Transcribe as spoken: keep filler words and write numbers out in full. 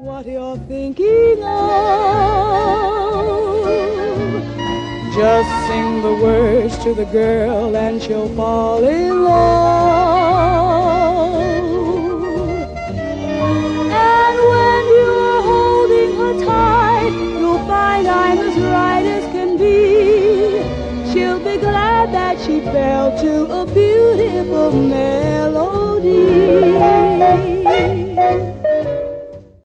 what you're thinking of. Just sing the words to the girl and she'll fall in love. And when you're holding her tight, you'll find I'm as right as can be. She'll be glad that she fell to a beautiful melody.